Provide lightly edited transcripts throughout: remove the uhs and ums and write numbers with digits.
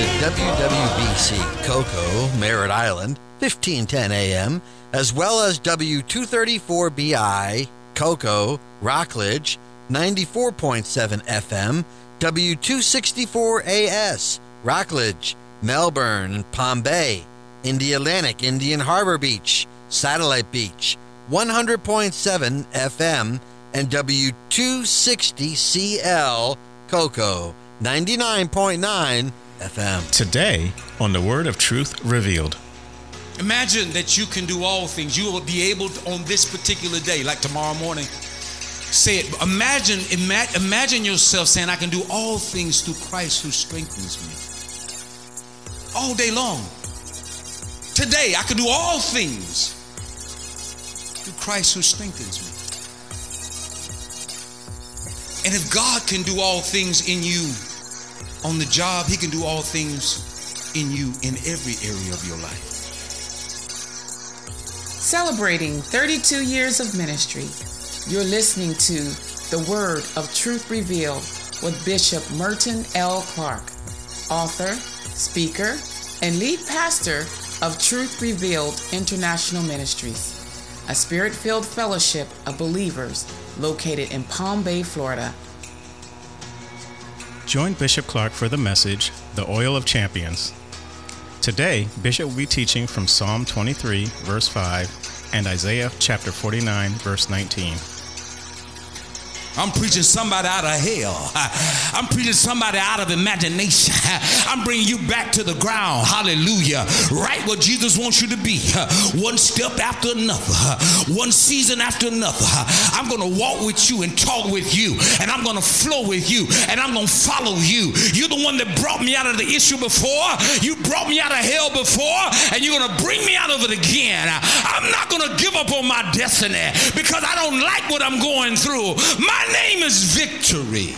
WWBC Cocoa, Merritt Island, 1510 AM, as well as W234BI, Cocoa, Rockledge, 94.7 FM, W264AS, Rockledge, Melbourne, Palm Bay, Indialantic, Indian Harbor Beach, Satellite Beach, 100.7 FM, and W260CL, Cocoa, 99.9 FM. Today on the Word of Truth Revealed. Imagine that you can do all things. You will be able to, on this particular day, like tomorrow morning, say it. Imagine yourself saying, I can do all things through Christ who strengthens me. All day long. Today, I can do all things through Christ who strengthens me. And if God can do all things in you on the job, he can do all things in you in every area of your life. Celebrating 32 years of ministry, you're listening to The Word of Truth Revealed with Bishop Merton L. Clark, author, speaker, and lead pastor of Truth Revealed International Ministries, a spirit-filled fellowship of believers located in Palm Bay, Florida. Join Bishop Clark for the message, The Oil of Champions. Today, Bishop will be teaching from Psalm 23, verse 5, and Isaiah chapter 49, verse 19. I'm preaching somebody out of hell. I'm preaching somebody out of imagination. I'm bringing you back to the ground. Hallelujah. Right where Jesus wants you to be. One step after another. One season after another. I'm going to walk with you and talk with you. And I'm going to flow with you. And I'm going to follow you. You're the one that brought me out of the issue before. You brought me out of hell before. And you're going to bring me out of it again. I'm not going to give up on my destiny because I don't like what I'm going through. My name is victory.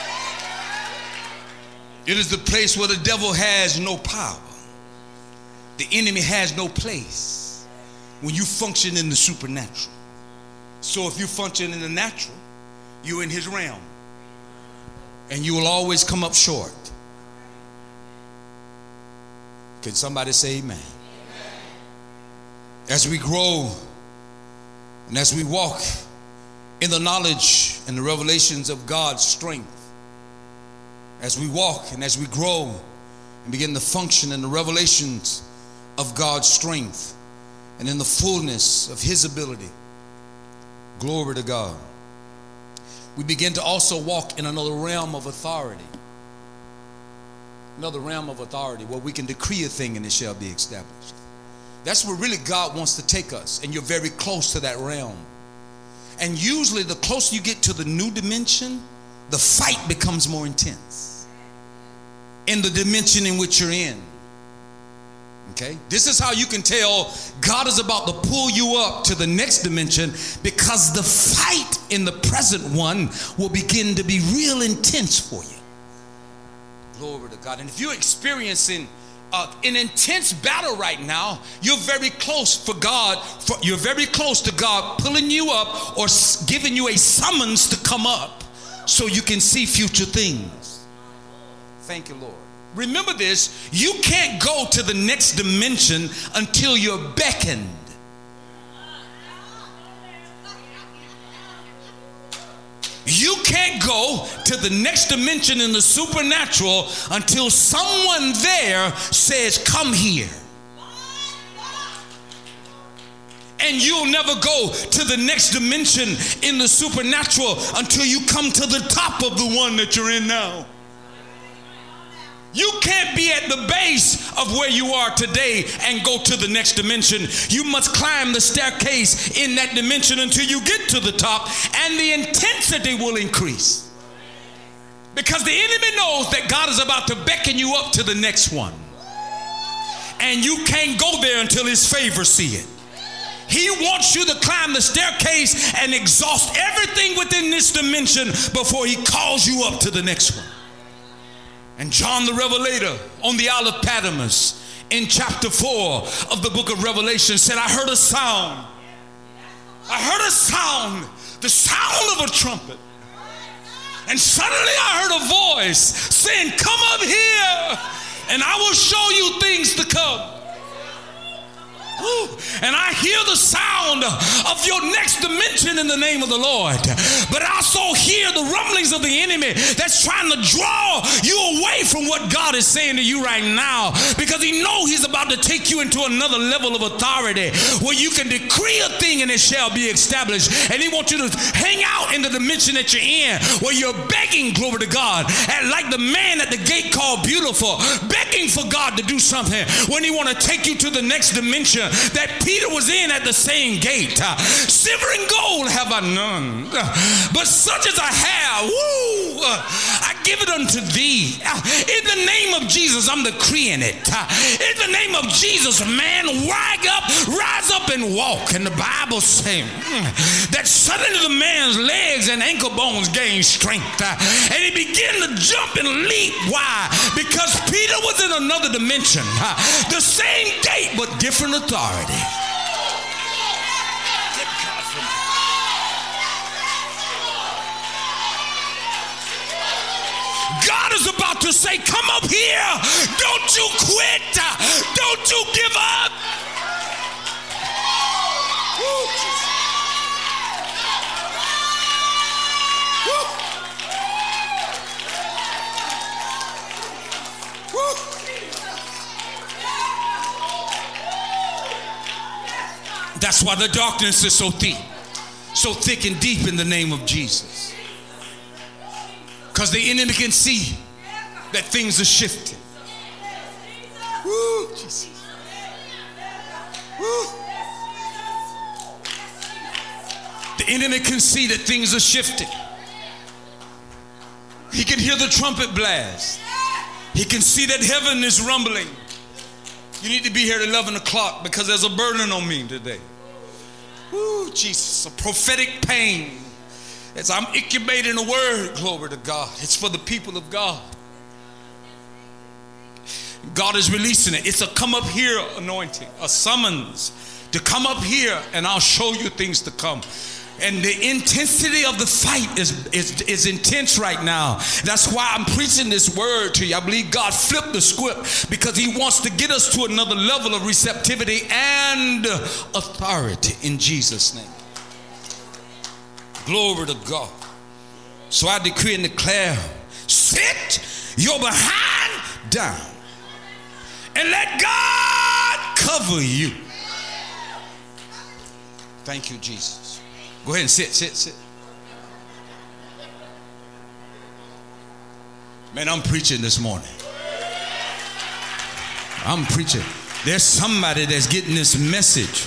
It is the place where the devil has no power. The enemy has no place when you function in the supernatural. So if you function in the natural, you're in his realm. And you will always come up short. Can somebody say amen? As we grow and as we walk in the knowledge and the revelations of God's strength, as we walk and as we grow and begin to function in the revelations of God's strength and in the fullness of his ability, glory to God, we begin to also walk in another realm of authority. Another realm of authority where we can decree a thing and it shall be established. That's where really God wants to take us, and you're very close to that realm. And usually the closer you get to the new dimension, the fight becomes more intense in the dimension in which you're in. Okay? This is how you can tell God is about to pull you up to the next dimension, because the fight in the present one will begin to be real intense for you. Glory to God. And if you're experiencing an intense battle right now, you're very close for God. You're very close to God pulling you up or giving you a summons to come up so you can see future things. Thank you, Lord. Remember this, you can't go to the next dimension until you're beckoned. You can't go to the next dimension in the supernatural until someone there says, come here. And you'll never go to the next dimension in the supernatural until you come to the top of the one that you're in now. You can't be at the base of where you are today and go to the next dimension. You must climb the staircase in that dimension until you get to the top, and the intensity will increase. Because the enemy knows that God is about to beckon you up to the next one. And you can't go there until his favor see it. He wants you to climb the staircase and exhaust everything within this dimension before he calls you up to the next one. And John the Revelator on the Isle of Patmos in chapter 4 of the book of Revelation said, I heard a sound. I heard a sound, the sound of a trumpet. And suddenly I heard a voice saying, come up here. and I will show you things to come. And I hear the sound of your next dimension in the name of the Lord. But I also hear the rumblings of the enemy that's trying to draw you away from what God is saying to you right now, because he knows he's about to take you into another level of authority where you can decree a thing and it shall be established. And he wants you to hang out in the dimension that you're in, where you're begging, glory to God, and like the man at the gate called Beautiful, begging for God to do something when he want to take you to the next dimension that Peter was in at the same gate. Silver and gold have I none, but such as I have, I give it unto thee. In the name of Jesus, I'm decreeing it. In the name of Jesus, man, rise up and walk. And the Bible says that suddenly the man's legs and ankle bones gained strength, and he began to jump and leap. Why? Because Peter was in another dimension, the same gate but different authority. God is about to say, come up here. Don't you quit. Don't you give up. That's why the darkness is so thick and deep in the name of Jesus. Because the enemy can see that things are shifting. Woo, Jesus. Woo. The enemy can see that things are shifting. He can hear the trumpet blast. He can see that heaven is rumbling. You need to be here at 11 o'clock because there's a burden on me today. Ooh, Jesus, a prophetic pain. As I'm incubating a word, glory to God. It's for the people of God. God is releasing it. It's a come up here anointing, a summons to come up here and I'll show you things to come. And the intensity of the fight is intense right now. That's why I'm preaching this word to you. I believe God flipped the script because he wants to get us to another level of receptivity and authority in Jesus' name. Glory to God. So I decree and declare, sit your behind down and let God cover you. Thank you, Jesus. Go ahead and sit. Man, I'm preaching this morning. I'm preaching. There's somebody that's getting this message.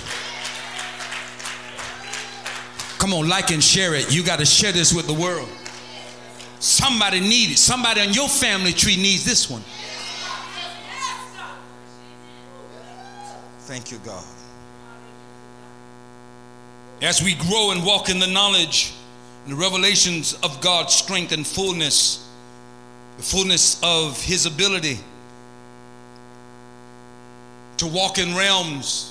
Come on, like and share it. You got to share this with the world. Somebody needs it. Somebody on your family tree needs this one. Thank you, God. As we grow and walk in the knowledge and the revelations of God's strength and fullness, the fullness of his ability to walk in realms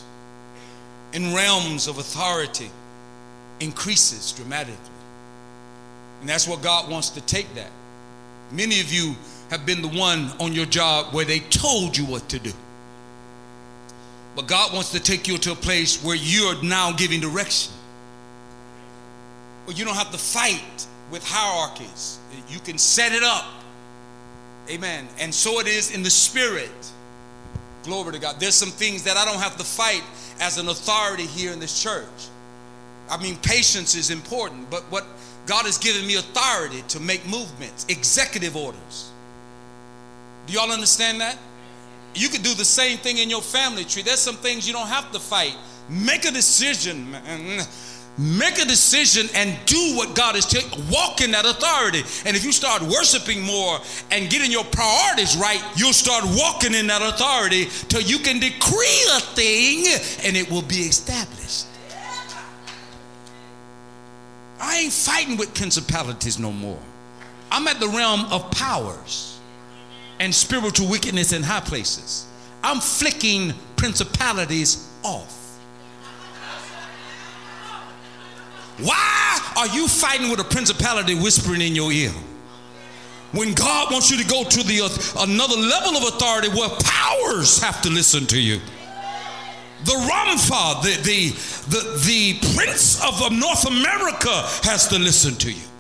of authority increases dramatically. And that's what God wants to take that. Many of you have been the one on your job where they told you what to do. But God wants to take you to a place where you're now giving direction. Well, you don't have to fight with hierarchies. You can set it up. Amen. And so it is in the spirit. Glory to God. There's some things that I don't have to fight as an authority here in this church. I mean, patience is important, but what God has given me authority to make movements, executive orders. Do y'all understand that? You could do the same thing in your family tree. There's some things you don't have to fight. Make a decision, man. Make a decision and do what God is telling you. Walk in that authority. And if you start worshiping more and getting your priorities right, you'll start walking in that authority till you can decree a thing and it will be established. I ain't fighting with principalities no more. I'm at the realm of powers and spiritual wickedness in high places. I'm flicking principalities off. Why are you fighting with a principality whispering in your ear? When God wants you to go to another level of authority where powers have to listen to you. The Ramphah, the Prince of North America has to listen to you.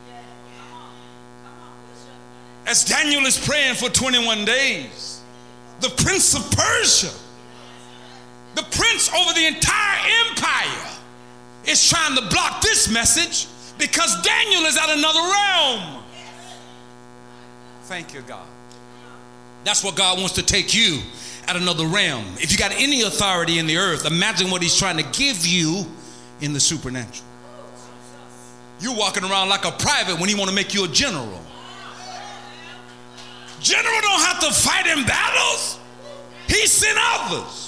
As Daniel is praying for 21 days, the Prince of Persia, the prince over the entire empire, is trying to block this message because Daniel is at another realm. Thank you, God. That's what God wants to take you at another realm. If you got any authority in the earth, imagine what he's trying to give you in the supernatural. You're walking around like a private when he want to make you a general. General don't have to fight in battles. He sent others.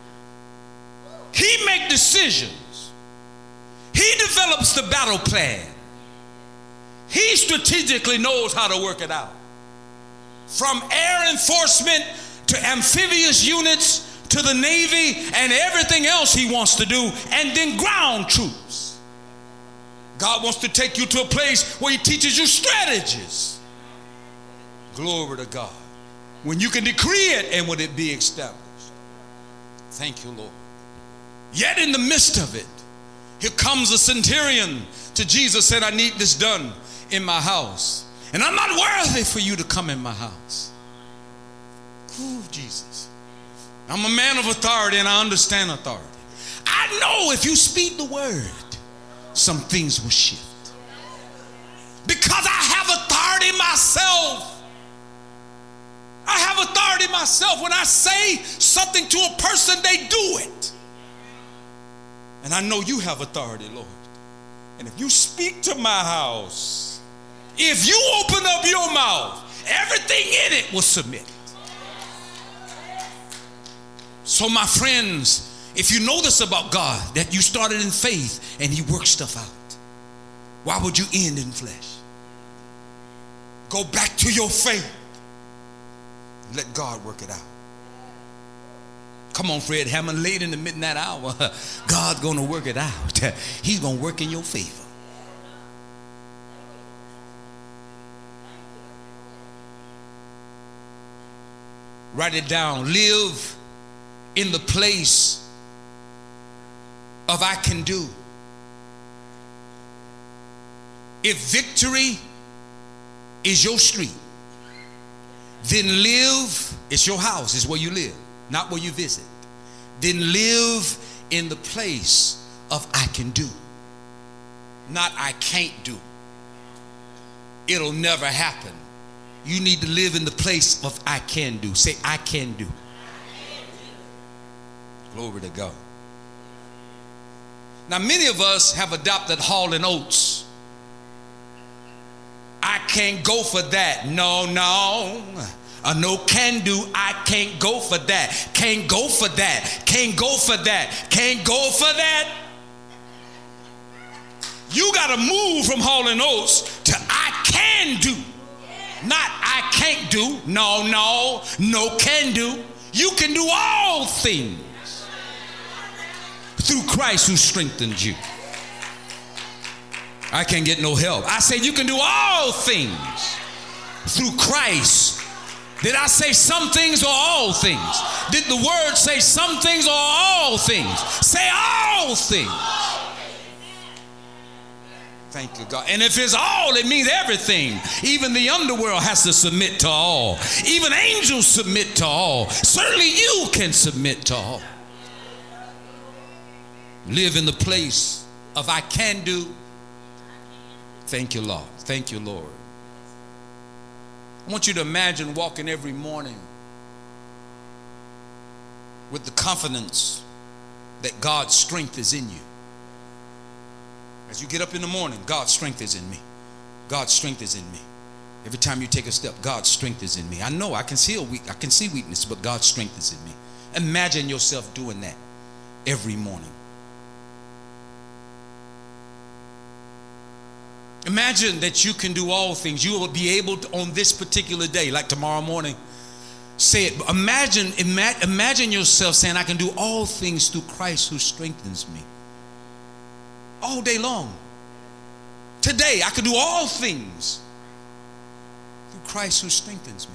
He make decisions. He develops the battle plan. He strategically knows how to work it out. From air enforcement to amphibious units to the Navy and everything else he wants to do, and then ground troops. God wants to take you to a place where he teaches you strategies. Glory to God. When you can decree it and would it be established. Thank you, Lord. Yet in the midst of it, here comes a centurion to Jesus, said, I need this done in my house. And I'm not worthy for you to come in my house. Ooh, Jesus. I'm a man of authority and I understand authority. I know if you speak the word, some things will shift. Because I have authority myself. I have authority myself. When I say something to a person, they do it. And I know you have authority, Lord. And if you speak to my house, if you open up your mouth, everything in it will submit. So my friends, if you know this about God, that you started in faith and he works stuff out, why would you end in flesh? Go back to your faith. Let God work it out. Come on, Fred Hammond, late in the midnight hour, God's going to work it out. He's going to work in your favor. Write it down. Live in the place of I can do. If victory is your street, then live, it's your house, it's where you live, not where you visit. Then live in the place of I can do, not I can't do. It'll never happen. You need to live in the place of I can do. Say, I can do. Glory to God. Now, many of us have adopted Hall & Oates. I can't go for that. No. No can do. I can't go for that. Can't go for that. Can't go for that. Can't go for that. You got to move from Hall & Oates to I can do. Not I can't do. No can do. You can do all things through Christ who strengthens you. I can't get no help. I said you can do all things through Christ. Did I say some things or all things? Did the word say some things or all things? Say all things. Thank you, God. And if it's all, it means everything. Even the underworld has to submit to all. Even angels submit to all. Certainly you can submit to all. Live in the place of I can do. Thank you, Lord. Thank you, Lord. I want you to imagine walking every morning with the confidence that God's strength is in you. As you get up in the morning, God's strength is in me. God's strength is in me. Every time you take a step, God's strength is in me. I know I can see weakness, but God's strength is in me. Imagine yourself doing that every morning. Imagine that you can do all things. You will be able to, on this particular day, like tomorrow morning, say it. Imagine yourself saying, I can do all things through Christ who strengthens me. All day long. Today, I can do all things Through Christ who strengthens me.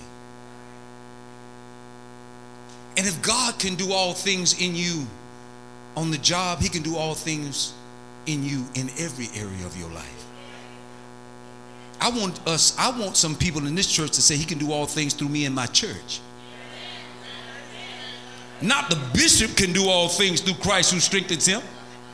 And if God can do all things in you on the job, he can do all things in you in every area of your life. I want some people in this church to say he can do all things through me in my church. Not the bishop can do all things through Christ who strengthens him.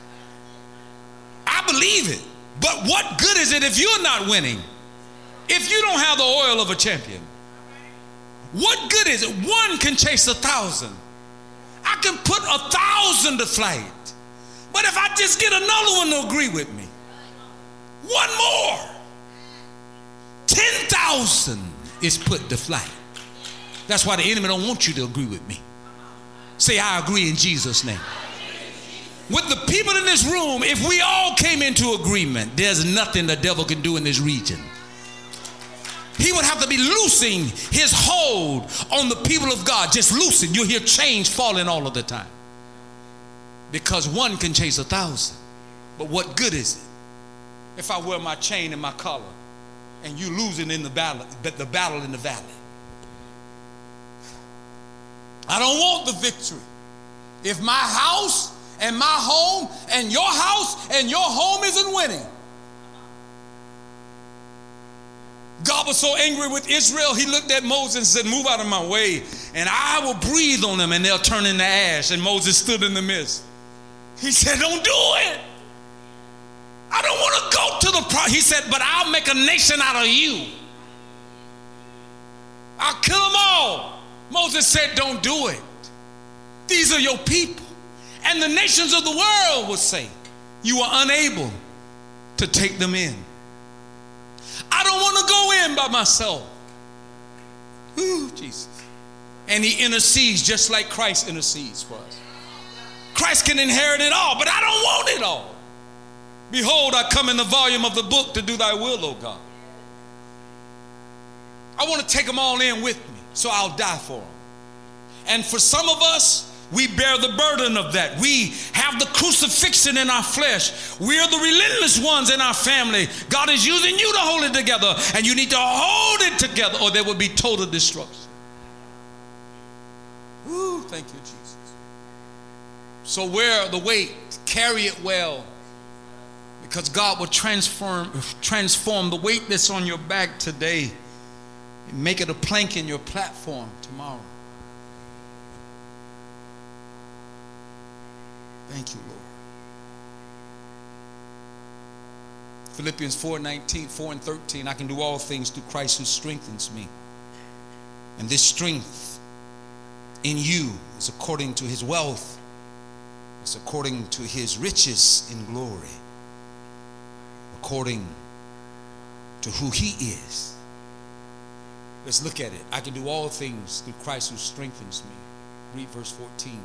I believe it. But what good is it if you're not winning? If you don't have the oil of a champion? What good is it? One can chase 1,000. I can put 1,000 to flight. But if I just get another one to agree with me, one more, 10,000 is put to flight. That's why the enemy don't want you to agree with me. Say, I agree in Jesus' name. With the people in this room, if we all came into agreement, there's nothing the devil can do in this region. He would have to be loosing his hold on the people of God. Just loosen. You'll hear chains falling all of the time. Because one can chase 1,000. But what good is it if I wear my chain and my collar and you losing in the battle in the valley? I don't want the victory. If my house and my home and your house and your home isn't winning. God was so angry with Israel, he looked at Moses and said, move out of my way, and I will breathe on them, and they'll turn into ash. And Moses stood in the midst. He said, don't do it. I don't want to go to the he said, but I'll make a nation out of you. I'll kill them all. Moses said, don't do it. These are your people. And the nations of the world will say, you are unable to take them in. I don't want to go in by myself. Ooh, Jesus. And he intercedes just like Christ intercedes for us. Christ can inherit it all, but I don't want it all. Behold, I come in the volume of the book to do thy will, O God. I want to take them all in with me, so I'll die for them. And for some of us, we bear the burden of that. We have the crucifixion in our flesh. We are the relentless ones in our family. God is using you to hold it together, and you need to hold it together or there will be total destruction. Ooh, thank you, Jesus. So wear the weight, carry it well, because God will transform the weight that's on your back today and make it a plank in your platform tomorrow. Thank you, Lord. Philippians 4:19, 4 and 13, I can do all things through Christ who strengthens me. And this strength in you is according to his wealth. It's according to his riches in glory. According to who he is. Let's look at it. I can do all things through Christ who strengthens me. Read verse 14.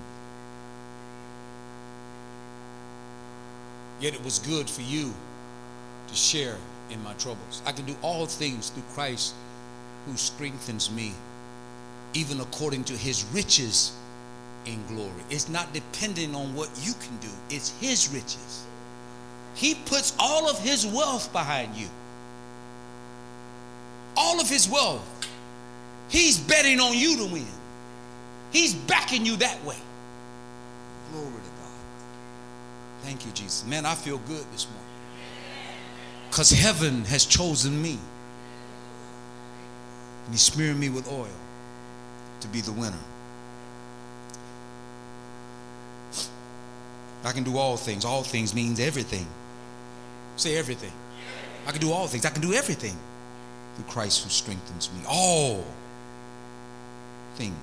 Yet it was good for you to share in my troubles. I can do all things through Christ who strengthens me, even according to his riches in glory. It's not depending on what you can do. It's his riches. He puts all of his wealth behind you. All of his wealth. He's betting on you to win. He's backing you that way. Glory to God. Thank you, Jesus. Man, I feel good this morning. Because heaven has chosen me. And he smeared me with oil to be the winner. I can do all things. All things means everything. Say everything. I can do all things. I can do everything through Christ who strengthens me. All things.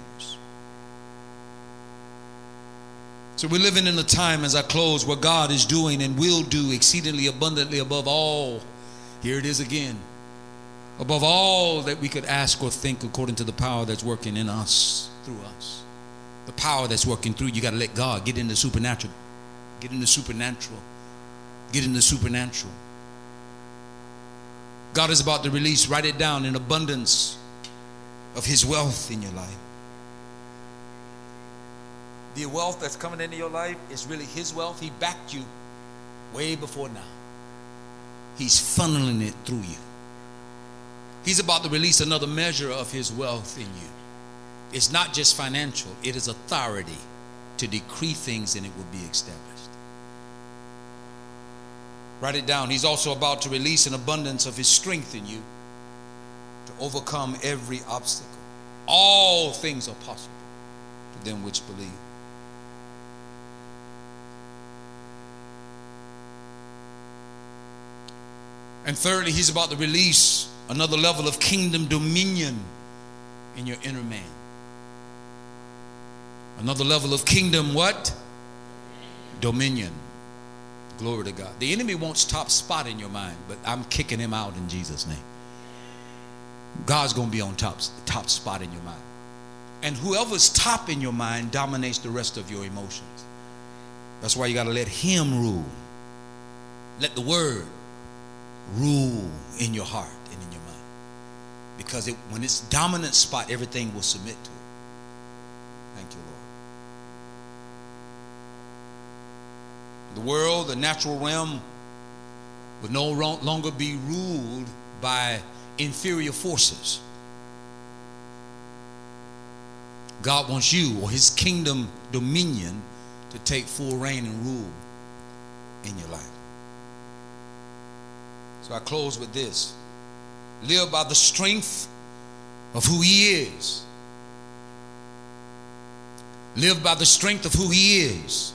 So we're living in a time, as I close, where God is doing and will do exceedingly abundantly above all. Here it is again. Above all that we could ask or think, according to the power that's working in us, through us. The power that's working through you. Got to let God get in the supernatural. Get in the supernatural. Get in the supernatural. God is about to release, write it down, an abundance of his wealth in your life. The wealth that's coming into your life is really his wealth. He backed you way before now. He's funneling it through you. He's about to release another measure of his wealth in you. It's not just financial, it is authority to decree things and it will be established. Write it down. He's also about to release an abundance of his strength in you to overcome every obstacle. All things are possible to them which believe. And thirdly, he's about to release another level of kingdom dominion in your inner man. Another level of kingdom what? Dominion. Glory to God. The enemy wants top spot in your mind, but I'm kicking him out in Jesus' name. God's going to be on top spot in your mind. And whoever's top in your mind dominates the rest of your emotions. That's why you got to let him rule. Let the word rule in your heart and in your mind. Because when it's dominant spot, everything will submit to it. Thank you, Lord. The world, the natural realm, will no longer be ruled by inferior forces. God wants you, or his kingdom dominion, to take full reign and rule in your life. So I close with this. Live by the strength of who he is. Live by the strength of who he is.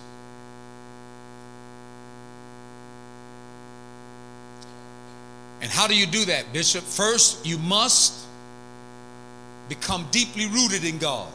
And how do you do that, Bishop? First, you must become deeply rooted in God.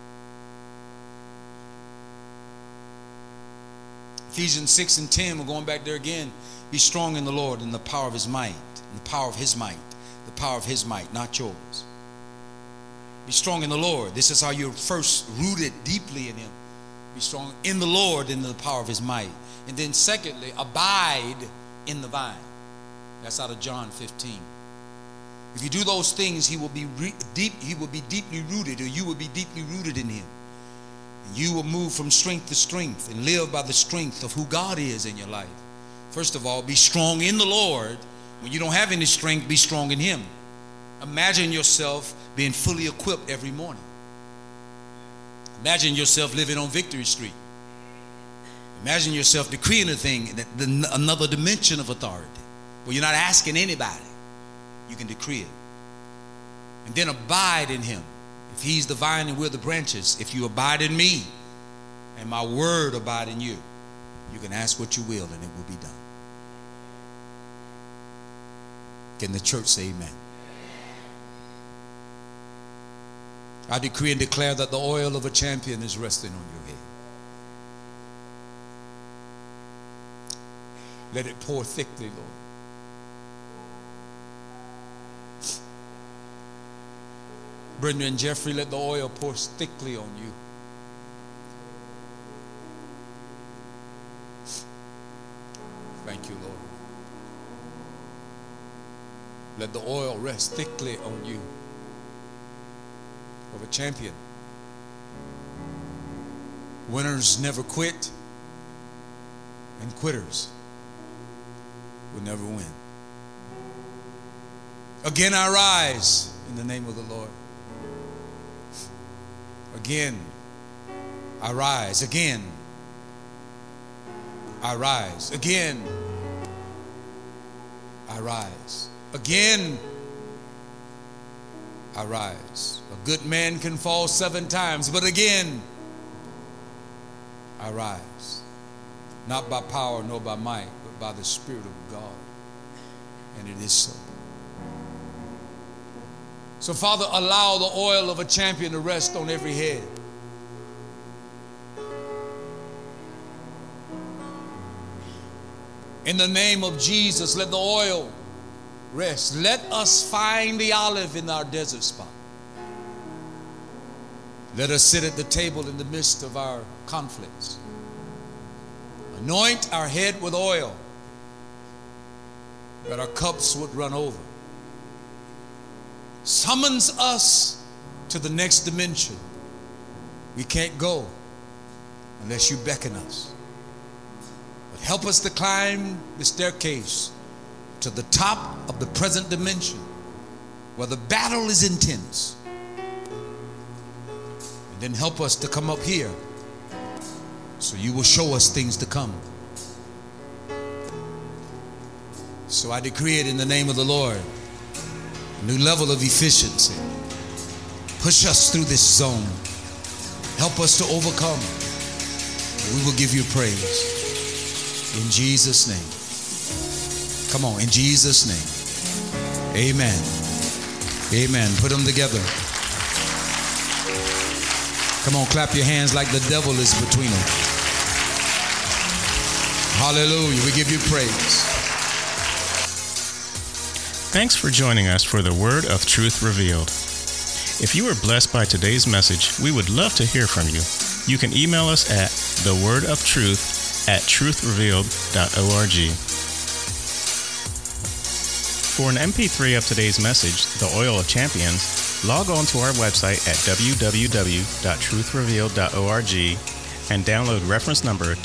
Ephesians 6 and 10, we're going back there again. Be strong in the Lord and the power of his might. And the power of his might. The power of his might, not yours. Be strong in the Lord. This is how you're first rooted deeply in him. Be strong in the Lord and the power of his might. And then secondly, abide in the vine. That's out of John 15. If you do those things, he will be deeply rooted, or you will be deeply rooted in him. And you will move from strength to strength and live by the strength of who God is in your life. First of all, be strong in the Lord. When you don't have any strength, be strong in him. Imagine yourself being fully equipped every morning. Imagine yourself living on Victory Street. Imagine yourself decreeing a thing, another dimension of authority, where you're not asking anybody. You can decree it. And then abide in him. If he's the vine and we're the branches, if you abide in me and my word abide in you, you can ask what you will and it will be done. Can the church say amen? I decree and declare that the oil of a champion is resting on your head. Let it pour thickly, Lord. Brenda and Jeffrey, let the oil pour thickly on you. Thank you, Lord. Let the oil rest thickly on you. Of a champion. Winners never quit, and quitters will never win. Again I rise in the name of the Lord. Again I rise. Again I rise. Again I rise. Again I rise. A good man can fall 7 times, but again I rise. Not by power nor by might, but by the Spirit of God. And it is so. So, Father, allow the oil of a champion to rest on every head. In the name of Jesus, let the oil rest. Let us find the olive in our desert spot. Let us sit at the table in the midst of our conflicts. Anoint our head with oil, that our cups would run over. Summons us to the next dimension. We can't go unless you beckon us. But help us to climb the staircase to the top of the present dimension where the battle is intense. And then help us to come up here so you will show us things to come. So I decree it in the name of the Lord. A new level of efficiency. Push us through this zone. Help us to overcome. We will give you praise. In Jesus' name. Come on, in Jesus' name. Amen. Amen. Put them together. Come on, clap your hands like the devil is between them. Hallelujah. We give you praise. Thanks for joining us for the Word of Truth Revealed. If you were blessed by today's message, we would love to hear from you. You can email us at thewordofTruth@truthrevealed.org. For an MP3 of today's message, The Oil of Champions, log on to our website at www.truthrevealed.org and download reference number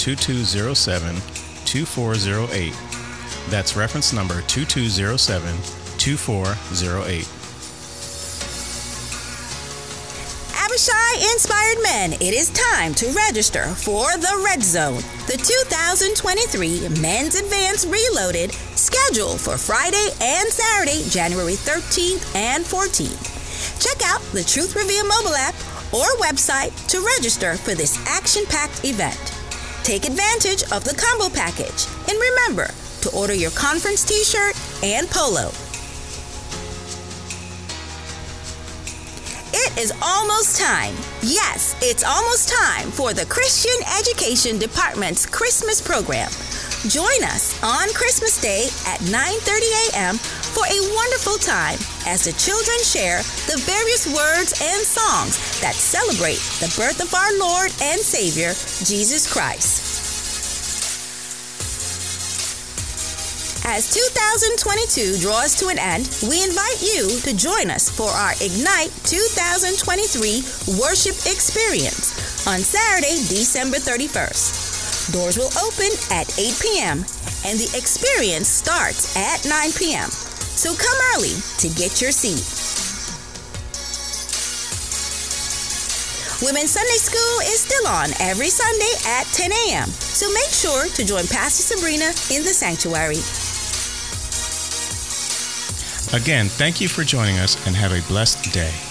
2207-2408. That's reference number 2207-2408. Abishai Inspired Men, it is time to register for the Red Zone, the 2023 Men's Advance Reloaded, scheduled for Friday and Saturday, January 13th and 14th. Check out the Truth Reveal mobile app or website to register for this action-packed event. Take advantage of the combo package and remember to order your conference t-shirt and polo. It is almost time. Yes, it's almost time for the Christian Education Department's Christmas program. Join us on Christmas Day at 9:30 a.m. for a wonderful time as the children share the various words and songs that celebrate the birth of our Lord and Savior, Jesus Christ. As 2022 draws to an end, we invite you to join us for our Ignite 2023 Worship Experience on Saturday, December 31st. Doors will open at 8 p.m. and the experience starts at 9 p.m. So come early to get your seat. Women's Sunday School is still on every Sunday at 10 a.m. So make sure to join Pastor Sabrina in the sanctuary. Again, thank you for joining us and have a blessed day.